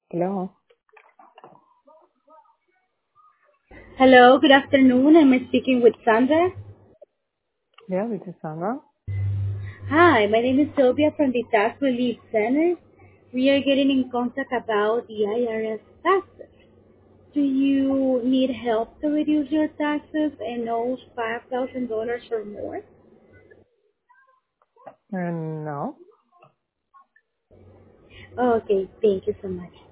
Hello. Hello, good afternoon. I'm speaking with Sandra. Yeah, this is Sandra. Hi, my name is Sylvia from the Tax Relief Center. We are getting in contact about the IRS taxes. Do you need help to reduce your taxes and owe $5,000 or more? No. Okay, thank you so much.